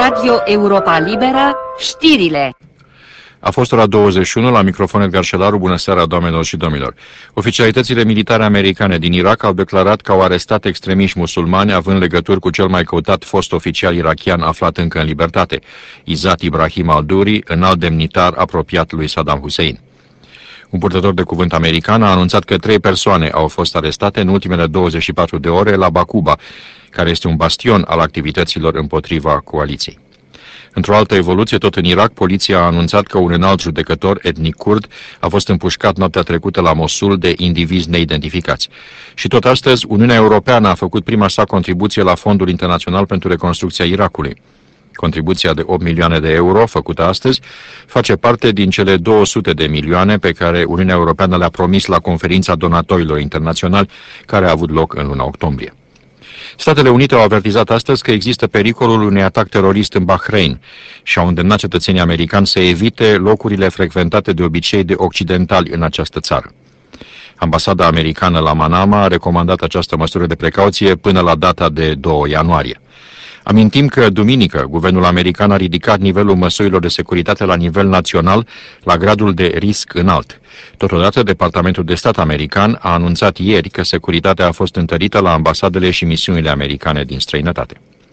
Radio Europa Liberă, știrile. A fost ora 21, la microfon Edgar Șelaru. Bună seara, doamnelor și domnilor. Oficialitățile militare americane din Irak au declarat că au arestat extremiști musulmani având legături cu cel mai căutat fost oficial irakian aflat încă în libertate, Izzat Ibrahim al-Duri, înalt demnitar apropiat lui Saddam Hussein. Un purtător de cuvânt american a anunțat că 3 persoane au fost arestate în ultimele 24 de ore la Bakuba, care este un bastion al activităților împotriva coaliției. Într-o altă evoluție, tot în Irak, poliția a anunțat că un înalt judecător etnic kurd a fost împușcat noaptea trecută la Mosul de indivizi neidentificați. Și tot astăzi, Uniunea Europeană a făcut prima sa contribuție la Fondul Internațional pentru Reconstrucția Irakului. Contribuția de 8 milioane de euro, făcută astăzi, face parte din cele 200 de milioane pe care Uniunea Europeană le-a promis la conferința donatorilor internaționali, care a avut loc în luna octombrie. Statele Unite au avertizat astăzi că există pericolul unui atac terorist în Bahrain și au îndemnat cetățenii americani să evite locurile frecventate de obicei de occidentali în această țară. Ambasada americană la Manama a recomandat această măsură de precauție până la data de 2 ianuarie. Amintim că, duminică, guvernul american a ridicat nivelul măsurilor de securitate la nivel național la gradul de risc înalt. Totodată, Departamentul de Stat american a anunțat ieri că securitatea a fost întărită la ambasadele și misiunile americane din străinătate.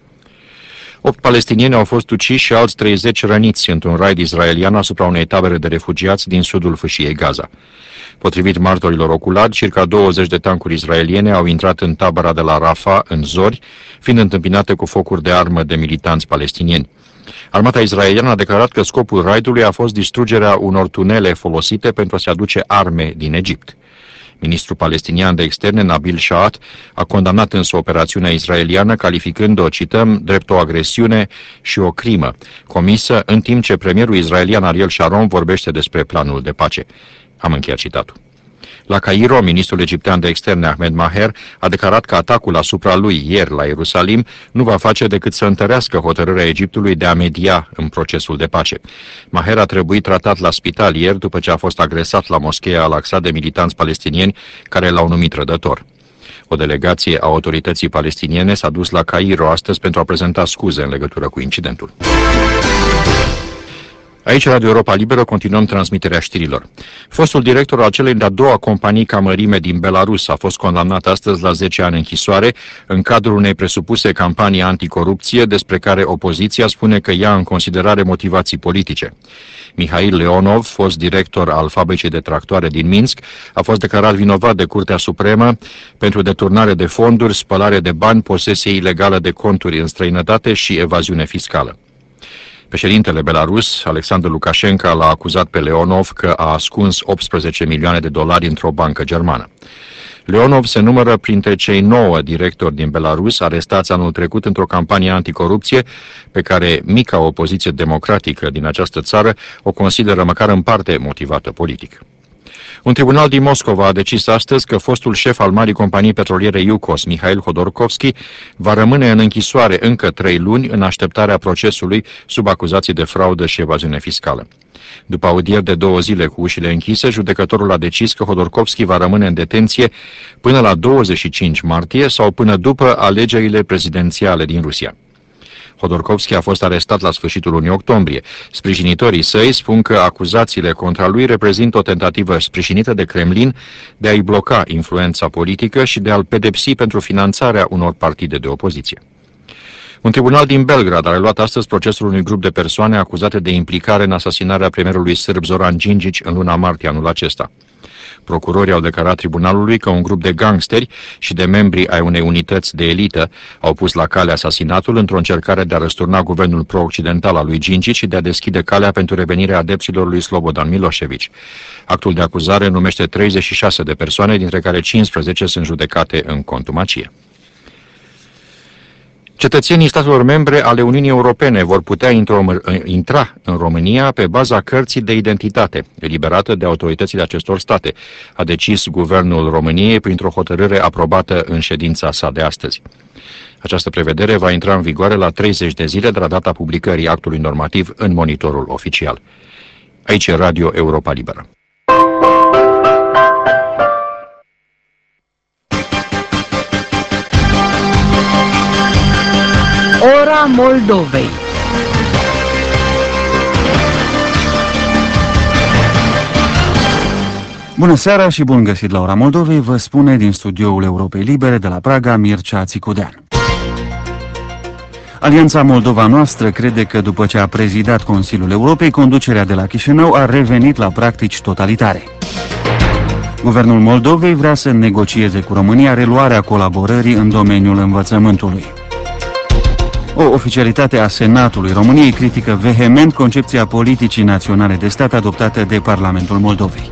8 palestinieni au fost uciși și alți 30 răniți într-un raid israelian asupra unei tabere de refugiați din sudul fâșiei Gaza. Potrivit martorilor oculari, circa 20 de tancuri israeliene au intrat în tabăra de la Rafah în zori, fiind întâmpinate cu focuri de armă de militanți palestinieni. Armata israeliană a declarat că scopul raidului a fost distrugerea unor tunele folosite pentru a se aduce arme din Egipt. Ministrul palestinian de externe, Nabil Shaat, a condamnat însă operațiunea israeliană, calificând-o, cităm, drept o agresiune și o crimă comisă, în timp ce premierul israelian Ariel Sharon vorbește despre planul de pace. Am încheiat citatul. La Cairo, ministrul egiptean de externe Ahmed Maher a declarat că atacul asupra lui ieri la Ierusalim nu va face decât să întărească hotărârea Egiptului de a media în procesul de pace. Maher a trebuit tratat la spital ieri după ce a fost agresat la moscheea Al-Aqsa de militanți palestinieni care l-au numit trădător. O delegație a autorității palestiniene s-a dus la Cairo astăzi pentru a prezenta scuze în legătură cu incidentul. Aici, Radio Europa Liberă, continuăm transmiterea știrilor. Fostul director al celei de-a doua companii ca mărime din Belarus a fost condamnat astăzi la 10 ani închisoare în cadrul unei presupuse campanii anticorupție despre care opoziția spune că ia în considerare motivații politice. Mihail Leonov, fost director al fabricii de tractoare din Minsk, a fost declarat vinovat de Curtea Supremă pentru deturnare de fonduri, spălare de bani, posesie ilegală de conturi în străinătate și evaziune fiscală. Președintele Belarus, Alexander Lukashenko, l-a acuzat pe Leonov că a ascuns 18 milioane de dolari într-o bancă germană. Leonov se numără printre cei 9 directori din Belarus arestați anul trecut într-o campanie anticorupție pe care mica opoziție democratică din această țară o consideră măcar în parte motivată politic. Un tribunal din Moscova a decis astăzi că fostul șef al marii companii petroliere Yukos, Mikhail Hodorkovski, va rămâne în închisoare încă 3 luni în așteptarea procesului sub acuzații de fraudă și evaziune fiscală. După audieri de 2 zile cu ușile închise, judecătorul a decis că Hodorkovski va rămâne în detenție până la 25 martie sau până după alegerile prezidențiale din Rusia. Hodorkovski a fost arestat la sfârșitul lunii octombrie. Sprijinitorii săi spun că acuzațiile contra lui reprezintă o tentativă sprijinită de Kremlin de a-i bloca influența politică și de a-l pedepsi pentru finanțarea unor partide de opoziție. Un tribunal din Belgrad a reluat astăzi procesul unui grup de persoane acuzate de implicare în asasinarea premierului sârb Zoran Đinđić în luna martie anul acesta. Procurorii au declarat tribunalului că un grup de gangsteri și de membri ai unei unități de elită au pus la cale asasinatul într-o încercare de a răsturna guvernul pro-occidental al lui Đinđić și de a deschide calea pentru revenirea adepților lui Slobodan Milošević. Actul de acuzare numește 36 de persoane, dintre care 15 sunt judecate în contumacie. Cetățenii statelor membre ale Uniunii Europene vor putea intra în România pe baza cărții de identitate, eliberată de autoritățile acestor state, a decis Guvernul României printr-o hotărâre aprobată în ședința sa de astăzi. Această prevedere va intra în vigoare la 30 de zile de la data publicării actului normativ în monitorul oficial. Aici e Radio Europa Liberă. Ora Moldovei. Bună seara și bun găsit la Ora Moldovei, vă spune din studioul Europei Libere de la Praga Mircea Țicudean. Alianța Moldova Noastră crede că după ce a prezidat Consiliul Europei, conducerea de la Chișinău a revenit la practici totalitare. Guvernul Moldovei vrea să negocieze cu România reluarea colaborării în domeniul învățământului. O oficialitate a Senatului României critică vehement concepția politicii naționale de stat adoptată de Parlamentul Moldovei.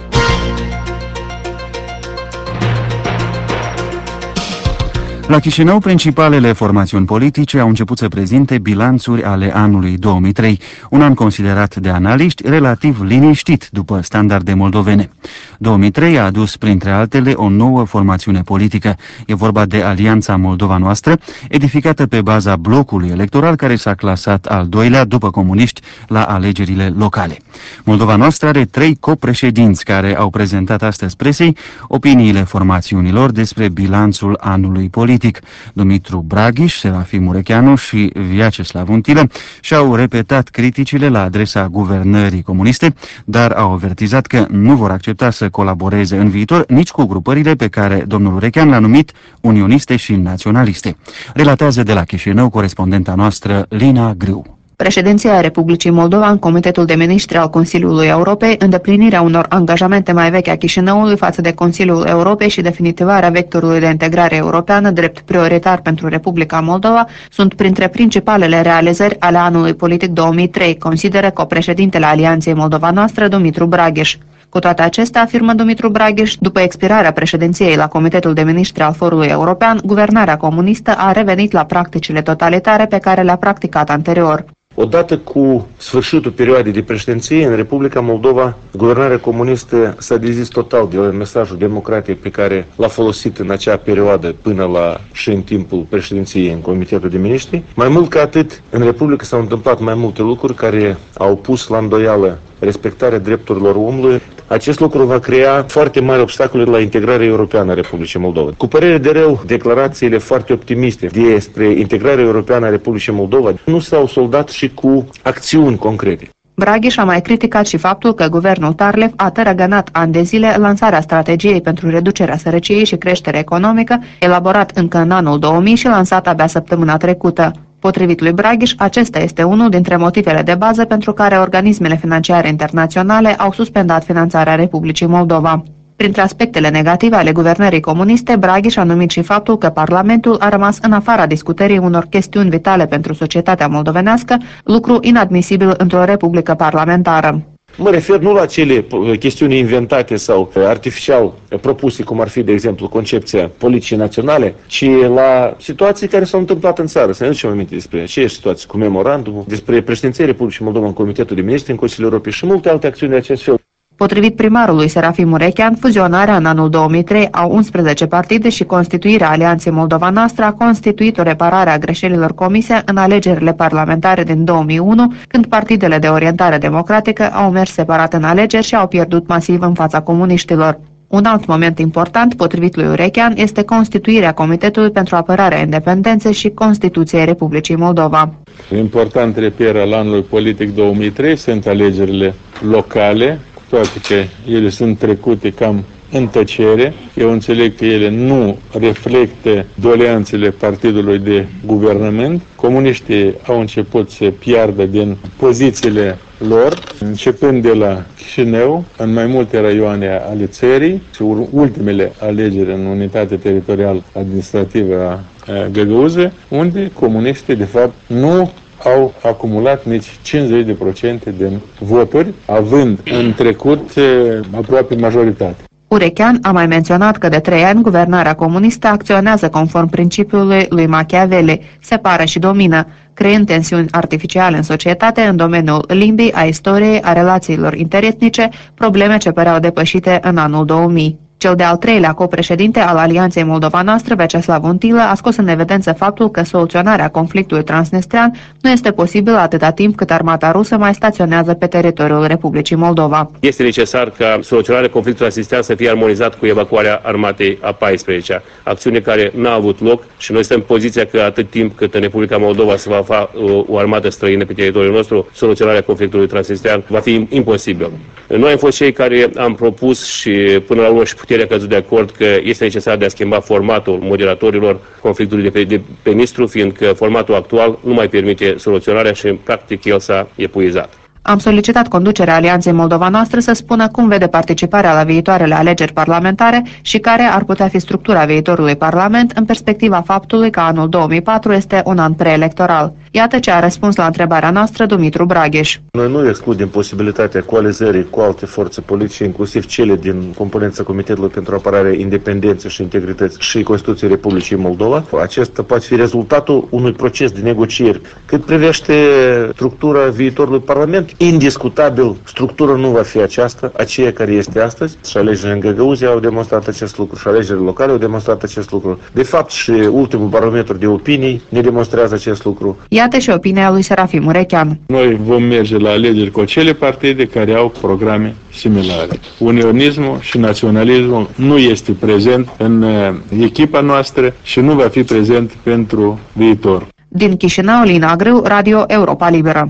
La Chișinău, principalele formațiuni politice au început să prezinte bilanțuri ale anului 2003, un an considerat de analiști relativ liniștit după standarde moldovene. 2003 a adus, printre altele, o nouă formațiune politică. E vorba de Alianța Moldova Noastră, edificată pe baza blocului electoral care s-a clasat al doilea după comuniști la alegerile locale. Moldova Noastră are 3 copreședinți care au prezentat astăzi presei opiniile formațiunilor despre bilanțul anului politic. Dumitru Braghiș, Serafim Urecheanu și Vyacheslav Untilă și-au repetat criticile la adresa guvernării comuniste, dar au avertizat că nu vor accepta să colaboreze în viitor nici cu grupările pe care domnul Urechean le-a numit unioniste și naționaliste. Relatează de la Chișinău corespondenta noastră Lina Griu. Președinția Republicii Moldova în Comitetul de Ministri al Consiliului Europei, îndeplinirea unor angajamente mai vechi a Chișinăului față de Consiliul Europei și definitivarea vectorului de integrare europeană drept prioritar pentru Republica Moldova sunt printre principalele realizări ale anului politic 2003, consideră copreședintele Alianței Moldova Noastră, Dumitru Braghiș. Cu toate acestea, afirmă Dumitru Braghiș, după expirarea președinției la Comitetul de Ministri al Forului European, guvernarea comunistă a revenit la practicile totalitare pe care le-a practicat anterior. Odată cu sfârșitul perioadei de președinție, în Republica Moldova, guvernarea comunistă s-a dezis total de mesajul democratic pe care l-a folosit în acea perioadă până la și în timpul președinției în Comitetul de Miniștri. Mai mult ca atât, în Republică s-au întâmplat mai multe lucruri care au pus la îndoială respectarea drepturilor omului. Acest lucru va crea foarte mari obstacole la integrarea europeană a Republicii Moldova. Cu părere de rău, declarațiile foarte optimiste despre integrarea europeană a Republicii Moldova nu s-au soldat și cu acțiuni concrete. Braghiș a mai criticat și faptul că guvernul Tarlev a tărăgănat ani de zile lansarea strategiei pentru reducerea sărăciei și creștere economică, elaborat încă în anul 2000 și lansat abia săptămâna trecută. Potrivit lui Braghiș, acesta este unul dintre motivele de bază pentru care organismele financiare internaționale au suspendat finanțarea Republicii Moldova. Printre aspectele negative ale guvernării comuniste, Braghiș a numit și faptul că Parlamentul a rămas în afara discutării unor chestiuni vitale pentru societatea moldovenească, lucru inadmisibil într-o republică parlamentară. Mă refer nu la acele chestiuni inventate sau artificial propuse, cum ar fi, de exemplu, concepția politicii naționale, ci la situații care s-au întâmplat în țară. Să ne ducem aminte despre aceeași situații cu memorandumul, despre președinția Republicii Moldova în Comitetul de Ministri, în Consiliul Europei și multe alte acțiuni de acest fel. Potrivit primarului Serafim Urechean, fuzionarea în anul 2003 a 11 partide și constituirea Alianței Moldova Noastră a constituit o reparare a greșelilor comise în alegerile parlamentare din 2001, când partidele de orientare democratică au mers separat în alegeri și au pierdut masiv în fața comuniștilor. Un alt moment important, potrivit lui Urechean, este constituirea Comitetului pentru Apărarea Independenței și Constituției Republicii Moldova. Important reper al anului politic 2003 sunt alegerile locale, toate că ele sunt trecute cam în tăcere. Eu înțeleg că ele nu reflectă doleanțele partidului de guvernământ. Comuniștii au început să piardă din pozițiile lor, începând de la Chișinău, în mai multe raioane ale țării și ultimele alegeri în unitate teritorială administrativă a Găgăuză, unde comuniștii de fapt nu au acumulat nici 50% din voturi, având în trecut aproape majoritate. Urechean a mai menționat că de 3 ani guvernarea comunistă acționează conform principiului lui Machiavelli, separă și domină, creând tensiuni artificiale în societate în domeniul limbii, a istoriei, a relațiilor interetnice, probleme ce păreau depășite în anul 2000. Cel de-al treilea copreședinte al Alianței Moldova Noastră, Vyacheslav Untilă, a scos în evidență faptul că soluționarea conflictului transnistrean nu este posibilă atâta timp cât armata rusă mai staționează pe teritoriul Republicii Moldova. Este necesar ca soluționarea conflictului transnistrean să fie armonizat cu evacuarea armatei a 14-a, acțiune care n-a avut loc și noi suntem în poziția că atât timp cât în Republica Moldova se va afla o armată străină pe teritoriul nostru, soluționarea conflictului transnistrean va fi imposibil. Noi am fost cei care am propus și până la urmă și puterea a căzut de acord că este necesar de a schimba formatul moderatorilor conflictului de pe Nistru, fiindcă formatul actual nu mai permite soluționarea și practic el s-a epuizat. Am solicitat conducerea Alianței Moldova Noastră să spună cum vede participarea la viitoarele alegeri parlamentare și care ar putea fi structura viitorului Parlament în perspectiva faptului că anul 2004 este un an preelectoral. Iată ce a răspuns la întrebarea noastră Dumitru Bragheș. Noi nu excludem posibilitatea coalizării cu alte forțe politice, inclusiv cele din componența Comitetului pentru Apărarea Independenței și Integrității și Constituției Republicii Moldova. Acesta poate fi rezultatul unui proces de negocieri. Cât privește structura viitorului Parlament, indiscutabil, structura nu va fi aceea care este astăzi. Și alegerile în Găgăuzia au demonstrat acest lucru, și alegerile locale au demonstrat acest lucru. De fapt, și ultimul barometru de opinii ne demonstrează acest lucru. Iată și opinia lui Serafim Urechean. Noi vom merge la alegeri cu acele partide care au programe similare. Unionismul și naționalismul nu este prezent în echipa noastră și nu va fi prezent pentru viitor. Din Chișinău, Lina Grâu, Radio Europa Liberă.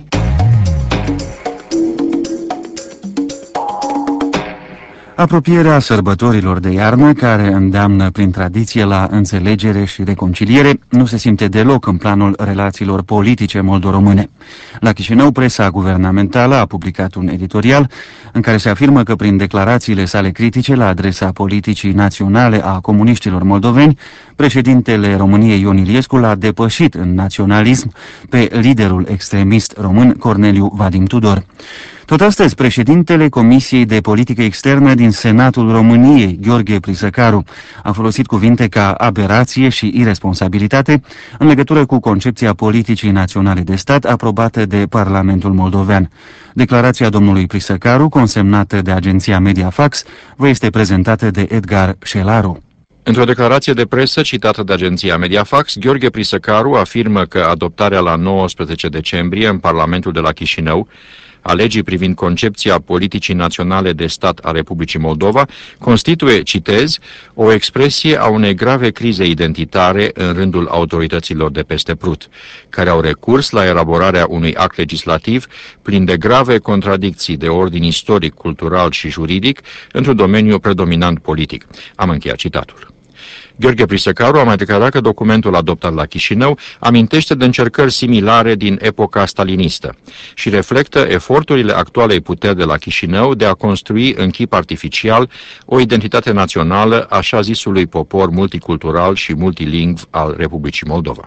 Apropierea sărbătorilor de iarnă, care îndeamnă prin tradiție la înțelegere și reconciliere, nu se simte deloc în planul relațiilor politice moldo-române. La Chișinău, presa guvernamentală a publicat un editorial în care se afirmă că prin declarațiile sale critice la adresa politicii naționale a comuniștilor moldoveni, președintele României Ion Iliescu l-a depășit în naționalism pe liderul extremist român Corneliu Vadim Tudor. Tot astăzi, președintele Comisiei de Politică Externă din Senatul României, Gheorghe Prisăcaru, a folosit cuvinte ca aberație și irresponsabilitate în legătură cu concepția politicii naționale de stat aprobată de Parlamentul moldovean. Declarația domnului Prisăcaru, consemnată de agenția Mediafax, vă este prezentată de Edgar Șelaru. Într-o declarație de presă citată de agenția Mediafax, Gheorghe Prisăcaru afirmă că adoptarea la 19 decembrie în Parlamentul de la Chișinău a legii privind concepția politicii naționale de stat a Republicii Moldova constituie, citez, o expresie a unei grave crize identitare în rândul autorităților de peste Prut, care au recurs la elaborarea unui act legislativ plin de grave contradicții de ordin istoric, cultural și juridic într-un domeniu predominant politic. Am încheiat citatul. Gheorghe Prisăcaru a mai declarat că documentul adoptat la Chișinău amintește de încercări similare din epoca stalinistă și reflectă eforturile actualei puteri de la Chișinău de a construi în chip artificial o identitate națională așa zisului popor multicultural și multilingv al Republicii Moldova.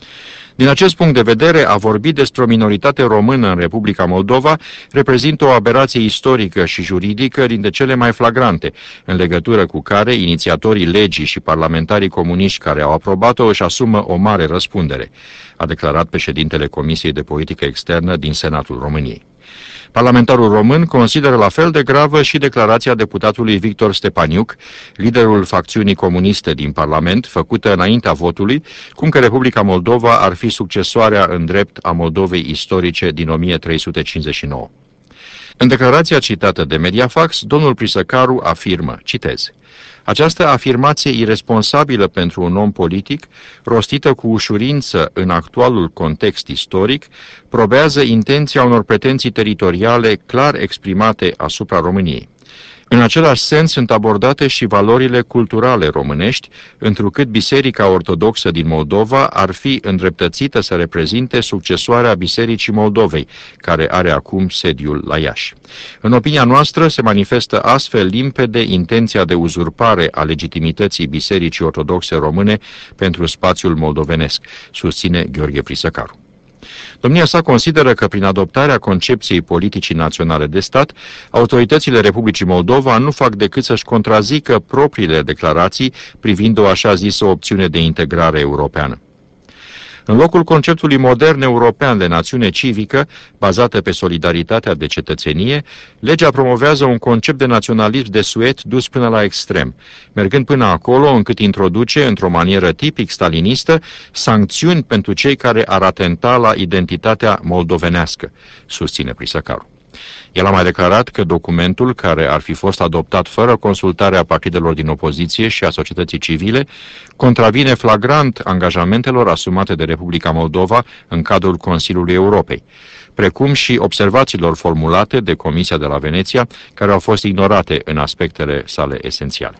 Din acest punct de vedere, a vorbi despre o minoritate română în Republica Moldova reprezintă o aberație istorică și juridică dintre cele mai flagrante, în legătură cu care inițiatorii legii și parlamentarii comuniști care au aprobat-o își asumă o mare răspundere, a declarat președintele Comisiei de Politică Externă din Senatul României. Parlamentarul român consideră la fel de gravă și declarația deputatului Victor Stepaniuc, liderul facțiunii comuniste din Parlament, făcută înaintea votului, cum că Republica Moldova ar fi succesoarea în drept a Moldovei istorice din 1359. În declarația citată de Mediafax, domnul Prisăcaru afirmă, citez, această afirmație irresponsabilă pentru un om politic, rostită cu ușurință în actualul context istoric, probează intenția unor pretenții teritoriale clar exprimate asupra României. În același sens sunt abordate și valorile culturale românești, întrucât Biserica Ortodoxă din Moldova ar fi îndreptățită să reprezinte succesoarea Bisericii Moldovei, care are acum sediul la Iași. În opinia noastră se manifestă astfel limpede intenția de uzurpare a legitimității Bisericii Ortodoxe Române pentru spațiul moldovenesc, susține Gheorghe Prisăcaru. Domnia sa consideră că prin adoptarea concepției politicii naționale de stat, autoritățile Republicii Moldova nu fac decât să-și contrazică propriile declarații privind o așa zisă opțiune de integrare europeană. În locul conceptului modern european de națiune civică, bazată pe solidaritatea de cetățenie, legea promovează un concept de naționalism desuet dus până la extrem, mergând până acolo încât introduce, într-o manieră tipic stalinistă, sancțiuni pentru cei care ar atenta la identitatea moldovenească, susține Prisăcaru. El a mai declarat că documentul, care ar fi fost adoptat fără consultarea partidelor din opoziție și a societății civile, contravine flagrant angajamentelor asumate de Republica Moldova în cadrul Consiliului Europei, precum și observațiilor formulate de Comisia de la Veneția, care au fost ignorate în aspectele sale esențiale.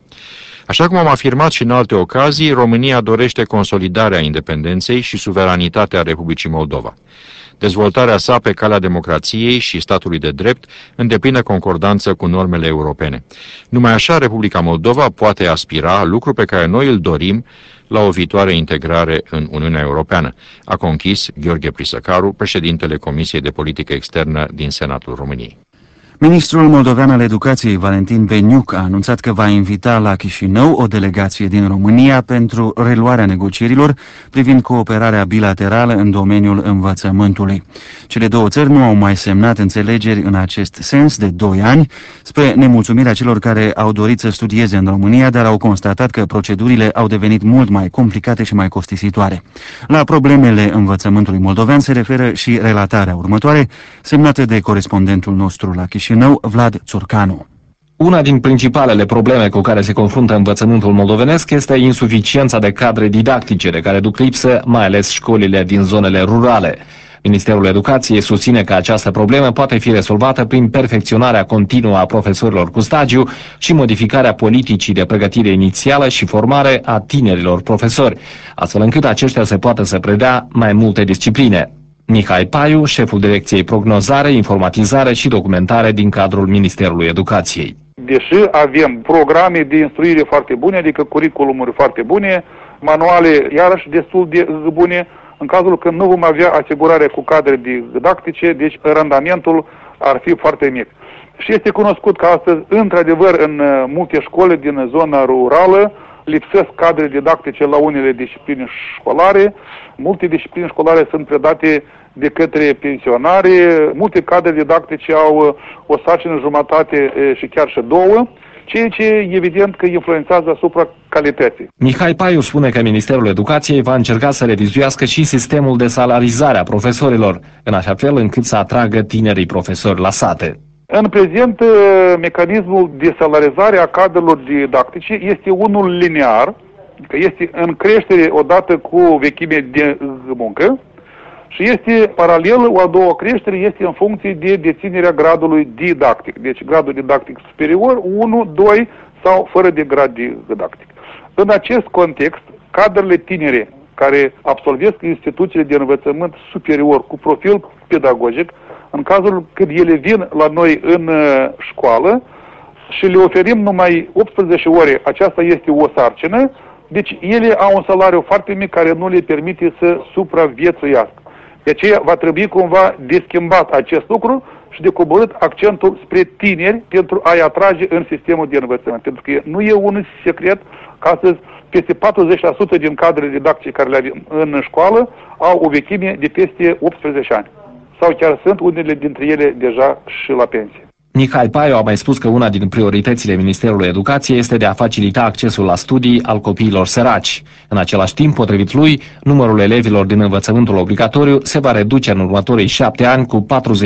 Așa cum am afirmat și în alte ocazii, România dorește consolidarea independenței și suveranitatea Republicii Moldova. Dezvoltarea sa pe calea democrației și statului de drept în deplină concordanță cu normele europene. Numai așa Republica Moldova poate aspira, lucru pe care noi îl dorim, la o viitoare integrare în Uniunea Europeană, a conchis Gheorghe Prisăcaru, președintele Comisiei de Politică Externă din Senatul României. Ministrul moldovean al Educației, Valentin Beniuc, a anunțat că va invita la Chișinău o delegație din România pentru reluarea negocierilor privind cooperarea bilaterală în domeniul învățământului. Cele două țări nu au mai semnat înțelegeri în acest sens de 2 ani, spre nemulțumirea celor care au dorit să studieze în România, dar au constatat că procedurile au devenit mult mai complicate și mai costisitoare. La problemele învățământului moldovean se referă și relatarea următoare, semnată de corespondentul nostru la Chișinău, Vlad Țurcanu. Una din principalele probleme cu care se confruntă învățământul moldovenesc este insuficiența de cadre didactice de care duc lipsă, mai ales școlile din zonele rurale. Ministerul Educației susține că această problemă poate fi rezolvată prin perfecționarea continuă a profesorilor cu stagiu și modificarea politicii de pregătire inițială și formare a tinerilor profesori, astfel încât aceștia să poată să predea mai multe discipline. Mihai Paiu, șeful Direcției Prognozare, Informatizare și Documentare din cadrul Ministerului Educației. Deși avem programe de instruire foarte bune, adică curiculumuri foarte bune, manuale iarăși destul de bune, în cazul când nu vom avea asigurare cu cadre didactice, deci randamentul ar fi foarte mic. Și este cunoscut că astăzi, într-adevăr, în multe școli din zona rurală, lipsesc cadre didactice la unele discipline școlare, multe discipline școlare sunt predate de către pensionari, multe cadre didactice au o sarcină jumătate și chiar și 2, ceea ce evident că influențează asupra calității. Mihai Paiu spune că Ministerul Educației va încerca să revizuiască și sistemul de salarizare a profesorilor, în așa fel încât să atragă tinerii profesori la sate. În prezent, mecanismul de salarizare a cadrelor didactice este unul linear, este în creștere odată cu vechime de muncă și este paralel, o a doua creștere este în funcție de deținerea gradului didactic. Deci gradul didactic superior, 1, 2 sau fără de grad didactic. În acest context, cadrele tinere care absolvesc instituțiile de învățământ superior cu profil pedagogic, în cazul când ele vin la noi în școală și le oferim numai 18 ore, aceasta este o sarcină, deci ele au un salariu foarte mic care nu le permite să supraviețuiască. De aceea va trebui cumva de schimbat acest lucru și de coborât accentul spre tineri pentru a-i atrage în sistemul de învățământ. Pentru că nu e un secret că astăzi peste 40% din cadrele didactice care le avem în școală au o vechime de peste 18 ani. Sau chiar sunt unele dintre ele deja și la pensie. Mihai Paiu a mai spus că una din prioritățile Ministerului Educației este de a facilita accesul la studii al copiilor săraci. În același timp, potrivit lui, numărul elevilor din învățământul obligatoriu se va reduce în următorii 7 ani cu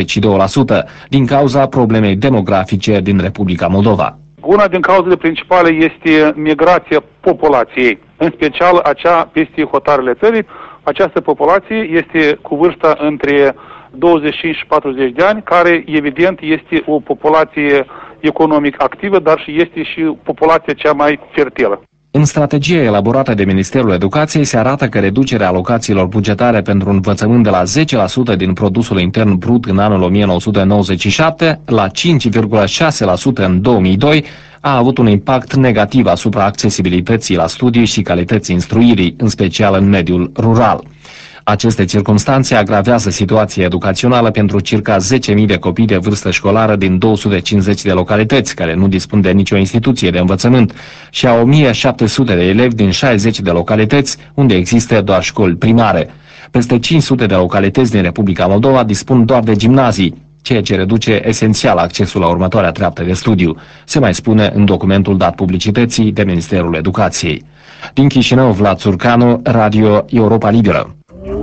42%, din cauza problemei demografice din Republica Moldova. Una din cauzele principale este migrația populației, în special acea peste hotarele țării. Această populație este cu vârsta între 25 și 40 de ani, care evident este o populație economic activă, dar și este și populația cea mai fertilă. În strategia elaborată de Ministerul Educației se arată că reducerea alocațiilor bugetare pentru învățământ de la 10% din produsul intern brut în anul 1997 la 5,6% în 2002 a avut un impact negativ asupra accesibilității la studii și calității instruirii, în special în mediul rural. Aceste circumstanțe agravează situația educațională pentru circa 10.000 de copii de vârstă școlară din 250 de localități care nu dispun de nicio instituție de învățământ și a 1.700 de elevi din 60 de localități unde există doar școli primare. Peste 500 de localități din Republica Moldova dispun doar de gimnazii, ceea ce reduce esențial accesul la următoarea treaptă de studiu, se mai spune în documentul dat publicității de Ministerul Educației. Din Chișinău, Vlad Țurcanu, Radio Europa Liberă.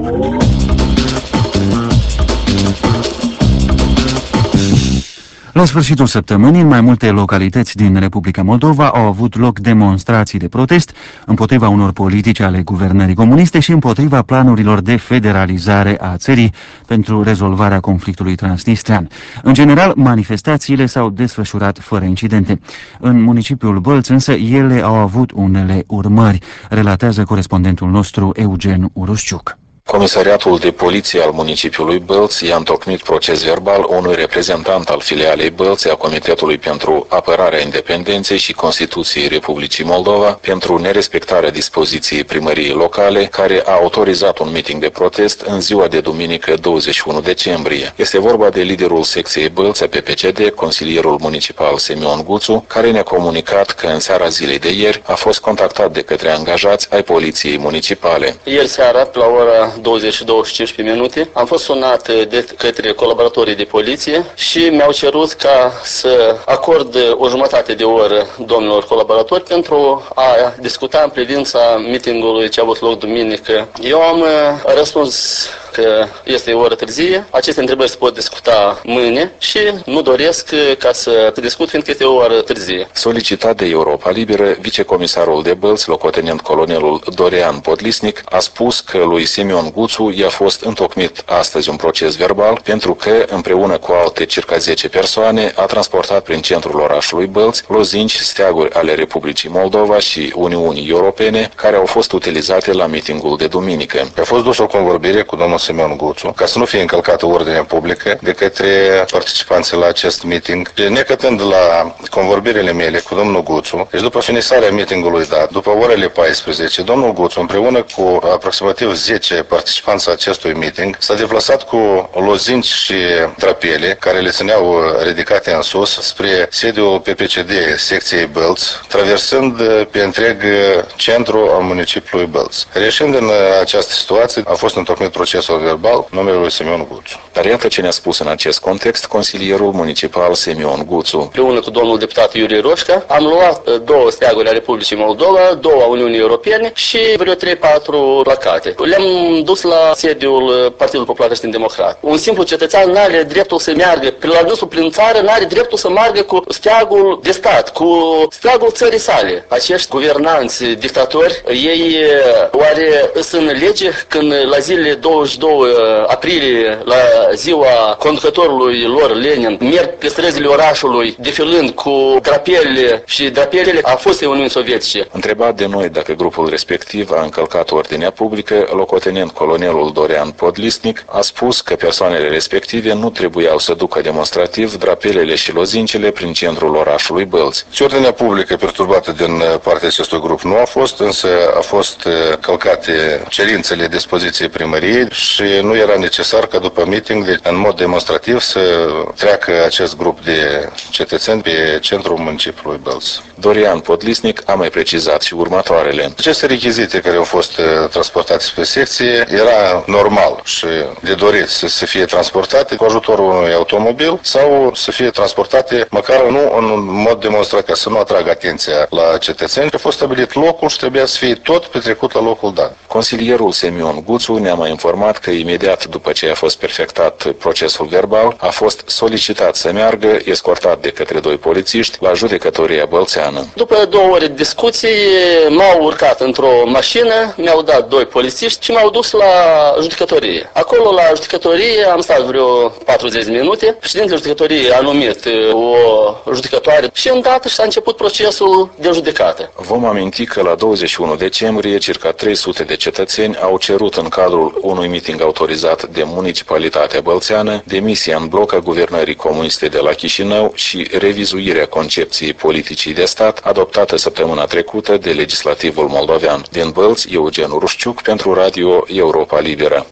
La sfârșitul săptămânii, în mai multe localități din Republica Moldova au avut loc demonstrații de protest împotriva unor politici ale guvernării comuniste și împotriva planurilor de federalizare a țării pentru rezolvarea conflictului transnistrean. În general, manifestațiile s-au desfășurat fără incidente. În municipiul Bălț, însă, ele au avut unele urmări, relatează corespondentul nostru Eugen Urușciuc. Comisariatul de poliție al municipiului Bălți i-a întocmit proces verbal unui reprezentant al filialei Bălți a Comitetului pentru Apărarea Independenței și Constituției Republicii Moldova pentru nerespectarea dispoziției primăriei locale, care a autorizat un meeting de protest în ziua de duminică 21 decembrie. Este vorba de liderul secției Bălți a PPCD, consilierul municipal Semion Guțu, care ne-a comunicat că în seara zilei de ieri a fost contactat de către angajați ai poliției municipale. Ieri seara, la ora 20:25 am fost sunat de către colaboratorii de poliție și mi-au cerut ca să acord o jumătate de oră domnilor colaboratori pentru a discuta în privința meetingului ce a avut loc duminică. Eu am răspuns că este o oră târzie, aceste întrebări se pot discuta mâine și nu doresc ca să discut fiindcă este o oră târzie. Solicitat de Europa Liberă, vicecomisarul de Bălți, locotenent colonelul Dorian Podlisnic, a spus că lui Semion Guțu i-a fost întocmit astăzi un proces verbal pentru că, împreună cu alte circa 10 persoane, a transportat prin centrul orașului Bălți lozinci, steaguri ale Republicii Moldova și Uniunii Europene, care au fost utilizate la meetingul de duminică. A fost dus o convorbire cu domnul Semion Guțu, ca să nu fie încălcată ordinea publică de către participanții la acest meeting. Necătând la convorbirile mele cu domnul Guțu, deci după finisarea meetingului dat, după orele 14, domnul Guțu, împreună cu aproximativ 10 participanți acestui meeting, s-a deplasat cu lozinci și drapele care le țineau ridicate în sus spre sediul PPCD secției Bălți, traversând pe întreg centru al municipiului Bălți. Reieșind din această situație, a fost întocmit procesul verbal numele lui Semion Guțu. Dar iată ce ne-a spus în acest context consilierul municipal Semion Guțu. Împreună cu domnul deputat Iurie Roșca am luat 2 steaguri ale Republicii Moldova, 2 a Uniunii Europene și vreo 3-4 placate. Le-am dus la sediul Partidului Popular Creștin Democrat. Un simplu cetățean nu are dreptul să meargă la dânsul prin țară, nu are dreptul să meargă cu steagul de stat, cu steagul țării sale. Acești guvernanți dictatori, ei oare sunt în lege când la zilele 22 aprilie, la ziua conducătorului lor, Lenin, merg pe străzile orașului defilând cu drapelele și drapelele a fostei Uniuni Sovietice. Întrebat de noi dacă grupul respectiv a încălcat ordinea publică, locotenent colonelul Dorian Podlisnic a spus că persoanele respective nu trebuiau să ducă demonstrativ drapelele și lozincele prin centrul orașului Bălți. Și ordinea publică perturbată din partea acestui grup nu a fost, însă a fost călcate cerințele dispoziției primăriei și nu era necesar ca după meeting, în mod demonstrativ, să treacă acest grup de cetățeni pe centrul municipiului Bălți. Dorian Podlisnic a mai precizat și următoarele. Aceste rechizite care au fost transportate pe secție era normal și de dorit să fie transportate cu ajutorul unui automobil sau să fie transportate măcar nu în mod demonstrat, ca să nu atragă atenția la cetățeni. A fost stabilit locul și trebuia să fie tot petrecut la locul dat. Consilierul Semion Guțu ne-a mai informat că imediat după ce a fost perfectat procesul verbal, a fost solicitat să meargă, escortat de către 2 polițiști, la judecătoria bălțeană. După 2 ore de discuții, m-au urcat într-o mașină, mi-au dat 2 polițiști și m-au dus la judecătorie. Acolo, la judecătorie, am stat vreo 40 de minute. Președintele judecătoriei a numit o judecătoare și îndată s-a început procesul de judecată. Vom aminti că la 21 decembrie, circa 300 de cetățeni au cerut în cadrul unui miting meeting autorizat de Municipalitatea Bălțeană, demisia în bloc a guvernării comuniste de la Chișinău și revizuirea concepției politicii de stat adoptată săptămâna trecută de legislativul moldovean. Din Bălți, Eugen Rușciuc pentru Radio Europa Liberă.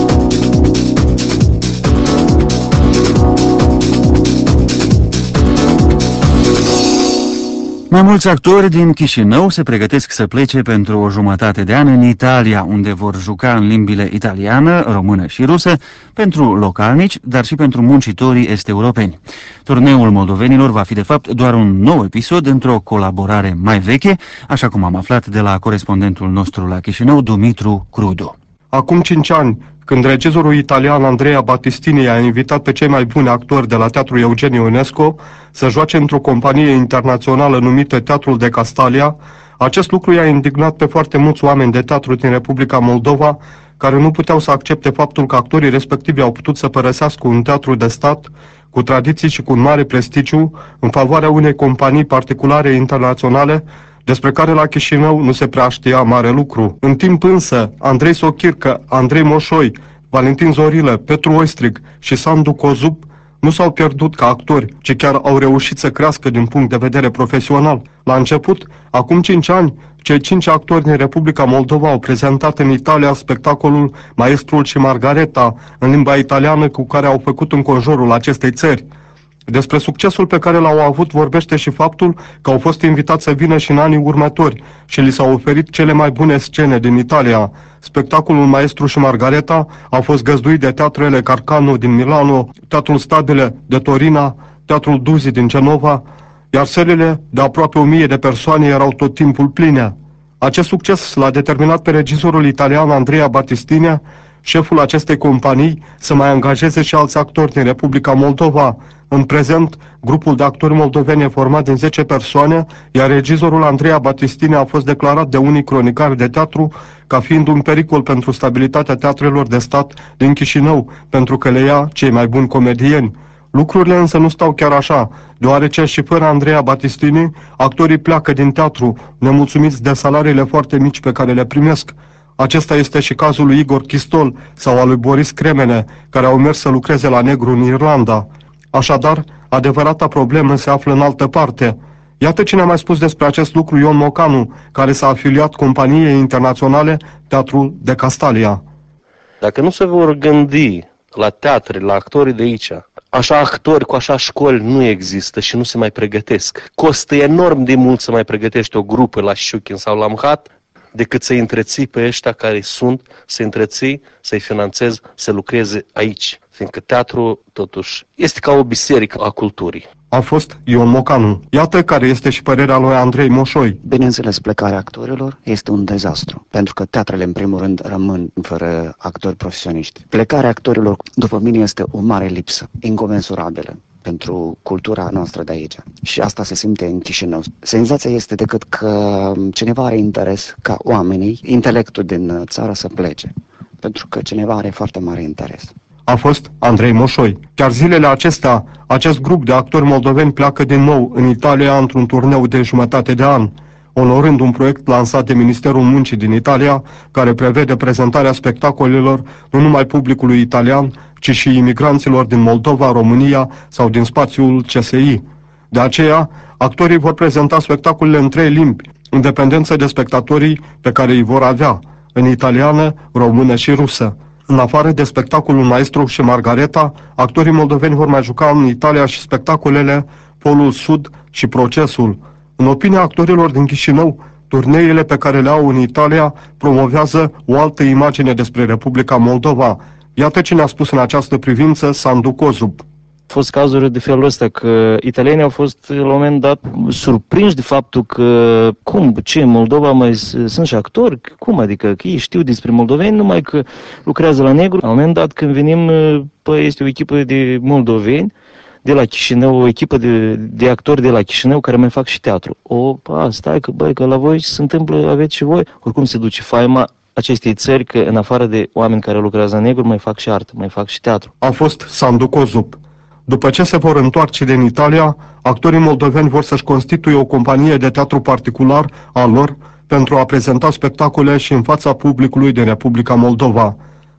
Mai mulți actori din Chișinău se pregătesc să plece pentru o jumătate de an în Italia, unde vor juca în limbile italiană, română și rusă, pentru localnici, dar și pentru muncitorii est-europeni. Turneul moldovenilor va fi de fapt doar un nou episod într-o colaborare mai veche, așa cum am aflat de la corespondentul nostru la Chișinău, Dumitru Crudu. Acum 5 ani, când regizorul italian Andrea Battistini a invitat pe cei mai buni actori de la Teatrul Eugen Ionesco să joace într-o companie internațională numită Teatrul de Castalia, acest lucru i-a indignat pe foarte mulți oameni de teatru din Republica Moldova, care nu puteau să accepte faptul că actorii respectivi au putut să părăsească un teatru de stat cu tradiții și cu un mare prestigiu în favoarea unei companii particulare internaționale, despre care la Chișinău nu se prea știa mare lucru. În timp însă, Andrei Sochircă, Andrei Moșoi, Valentin Zorilă, Petru Oistrig și Sandu Cozub nu s-au pierdut ca actori, ci chiar au reușit să crească din punct de vedere profesional. La început, acum 5 ani, cei 5 actori din Republica Moldova au prezentat în Italia spectacolul Maestrul și Margareta, în limba italiană, cu care au făcut înconjurul acestei țări. Despre succesul pe care l-au avut vorbește și faptul că au fost invitați să vină și în anii următori și li s-au oferit cele mai bune scene din Italia. Spectacolul Maestru și Margareta a fost găzduit de teatrele Carcano din Milano, Teatrul Stadele de Torina, Teatrul Duzi din Genova, iar sălile de aproape 1000 de persoane erau tot timpul pline. Acest succes l-a determinat pe regizorul italian Andrea Battistini, șeful acestei companii, să mai angajeze și alți actori din Republica Moldova. În prezent, grupul de actori moldoveni e format din 10 persoane, iar regizorul Andrea Battistini a fost declarat de unii cronicari de teatru ca fiind un pericol pentru stabilitatea teatrelor de stat din Chișinău, pentru că le ia cei mai buni comedieni. Lucrurile însă nu stau chiar așa, deoarece și fără Andrea Battistini, actorii pleacă din teatru, nemulțumiți de salariile foarte mici pe care le primesc. Acesta este și cazul lui Igor Chistol sau al lui Boris Cremene, care au mers să lucreze la negru în Irlanda. Așadar, adevărata problemă se află în altă parte. Iată ce ne-a mai spus despre acest lucru Ion Mocanu, care s-a afiliat companiei internaționale Teatrul de Castalia. Dacă nu se vor gândi la teatre, la actorii de aici, așa actori cu așa școli nu există și nu se mai pregătesc. Costă enorm de mult să mai pregătești o grupă la Șuchin sau la Mhat, decât să-i întreții pe ăștia care sunt, să-i întreții, să-i finanțezi, să lucreze aici. Fiindcă teatru, totuși, este ca o biserică a culturii. A fost Ion Mocanu. Iată care este și părerea lui Andrei Moșoi. Bineînțeles, plecarea actorilor este un dezastru, pentru că teatrele, în primul rând, rămân fără actori profesioniști. Plecarea actorilor, după mine, este o mare lipsă, incomensurabilă pentru cultura noastră de aici. Și asta se simte în Chișinău. Senzația este decât că cineva are interes ca oamenii, intelectul din țară să plece, pentru că cineva are foarte mare interes. A fost Andrei Moșoi. Chiar zilele acestea, acest grup de actori moldoveni pleacă din nou în Italia într-un turneu de jumătate de an, onorând un proiect lansat de Ministerul Muncii din Italia, care prevede prezentarea spectacolelor nu numai publicului italian, ci și imigranților din Moldova, România sau din spațiul CSI. De aceea, actorii vor prezenta spectacolele în 3 limbi, în dependență de spectatorii pe care îi vor avea, în italiană, română și rusă. În afară de spectacolul Maestru și Margareta, actorii moldoveni vor mai juca în Italia și spectacolele Polul Sud și Procesul. În opinia actorilor din Chișinău, turneile pe care le au în Italia promovează o altă imagine despre Republica Moldova. Iată ce ne-a spus în această privință Sandu Cozub. Au fost cazuri de felul ăsta, că italienii au fost la un moment dat surprinși de faptul că ce, în Moldova mai sunt și actori? Cum adică? Că ei știu despre moldoveni, numai că lucrează la negru. La un moment dat când venim, este o echipă de moldoveni de la Chișinău, o echipă de actori de la Chișinău care mai fac și teatru. Stai că la voi se întâmplă, aveți și voi. Oricum se duce faima acestei țări că în afară de oameni care lucrează la negru mai fac și artă, mai fac și teatru. A fost Sandu Cozub. După ce se vor întoarce din Italia, actorii moldoveni vor să-și constituie o companie de teatru particular al lor pentru a prezenta spectacole și în fața publicului din Republica Moldova.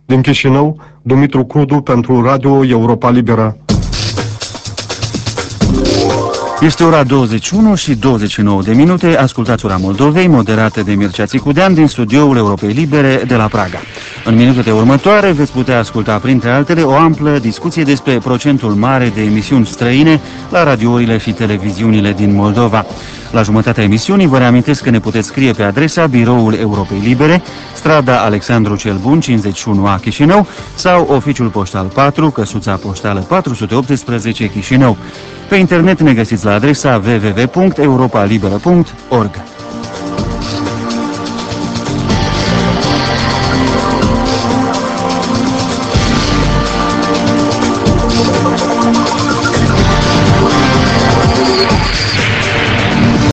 Din Chișinău, Dumitru Crudu pentru Radio Europa Liberă. Este ora 21 și 29 de minute. Ascultați Ora Moldovei, moderată de Mircea Țicudean din studioul Europei Libere de la Praga. În minutele următoare veți putea asculta, printre altele, o amplă discuție despre procentul mare de emisiuni străine la radiourile și televiziunile din Moldova. La jumătatea emisiunii vă reamintesc că ne puteți scrie pe adresa Biroul Europei Libere, strada Alexandru cel Bun, 51A Chișinău, sau Oficiul Poștal 4, Căsuța Poștală 418 Chișinău. Pe internet ne găsiți la adresa www.europalibera.org.